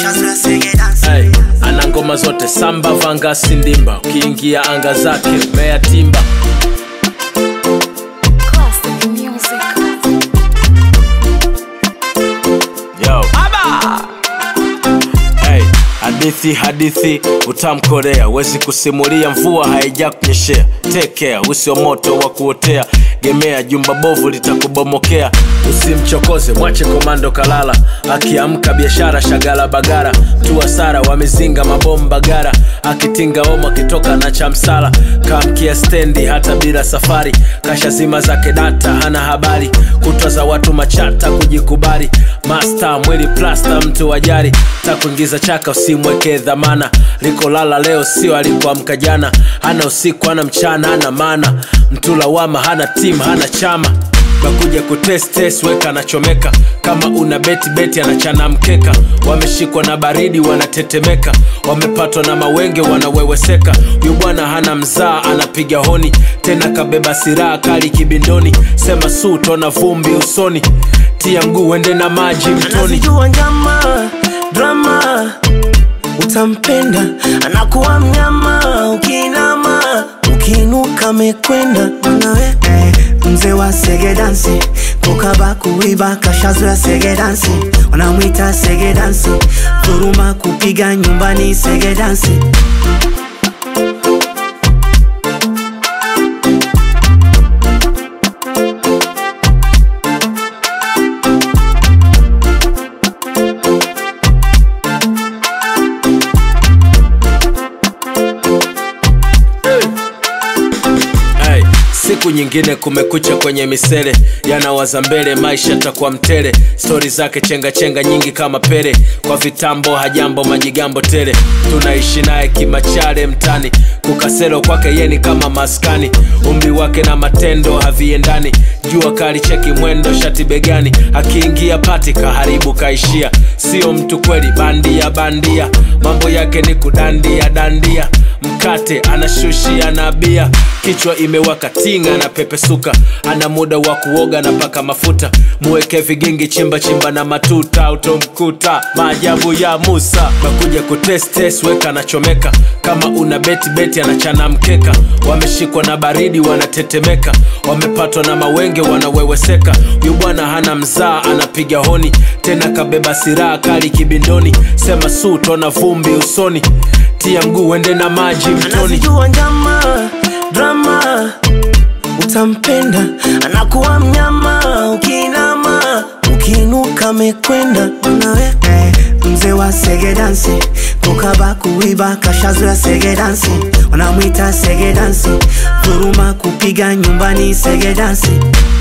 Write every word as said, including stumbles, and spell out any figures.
kashazoea sege dance. Hey, ana ngoma zote samba vanga sindimba, ukiingia anga zake mea timba. Classic music. Yo Aba! Hey, hadithi hadithi utamkorea, wezi kusimulia mvua haija kunyeshea. Take care, usio moto wa kuotea, gemea jumba bovu litakubomokea. Usimchokoze, mwache komando kalala, akiamka biashara shagala bagara. Tua sara wamezinga mabomba gara, akitinga omo kitoka na chamsala. Kamkia stendi hata bila safari, kasha zima zake data hana habari. Kutwa za watu machata kujikubali, master mwili plasta mtu wajari. Takuingiza chaka usimweke dhamana, liko lala leo sio alikuamka jana. Hana usiku hana mchana hana mana, mtu lawama hana team hana chama. Bakuja kutest test weka anachomeka, kama una beti beti anachana mkeka. Wameshikwa na baridi wanatetemeka, wamepatwa na mawenge wanaweweseka. Huyu bwana hana mzaa anapiga honi, tena kabeba silaha kali kibindoni. Sema su tona vumbi usoni, tia mguu wende na maji mtoni. Anazijua njama, drama, utampenda, anakuwa mnyama. Ukinama, ukinuka mekwenda. Mwanawe, mzee wa sege dansi, kukaba kuiba kashazoea sege dansi. Wanamwita sege dansi, dhuruma kupiga nyumbani sege dansi. Siku nyingine kumekucha kwenye misele, yanawaza mbele maisha takuwa mtele. Story zake chenga chenga nyingi kama pele, kwa vitambo hajambo majigambo tele. Tunaishi naye kimachale mtani, kukaselo kwake yeni kama maskani. Umri wake na matendo haviendani, jua kali cheki mwendo shati begani. Akiingia pati kaharibu kaishia, sio mtu kweli bandia bandia. Mambo yake ni kudandia dandia, mkate anashushia na bia. Kichwa imewaka tinga na pepe suka, ana muda wa kuoga na paka mafuta. Muweke vigingi chimba chimba na matuta, utomkuta maajabu ya Musa. Bakuja kutest test weka anachomeka, kama una beti beti anachana mkeka. Wameshikwa na baridi wanatetemeka, wamepatwa na mawenge wanaweweseka. Huyu bwana hana mzaa anapiga honi, tena kabeba silaha kali kibindoni. Sema su tona vumbi usoni, tia mguu wende na maji mtoni. Anazijua njama, drama, utampenda, anakuwa mnyama. Ukinama, ukinuka mekwenda. Mwanawe, mzee wa sege dansi, kukaba kuiba kashazoea sege dansi. Wanamwita sege dansi, dhuruma kupiga nyumbani sege dansi.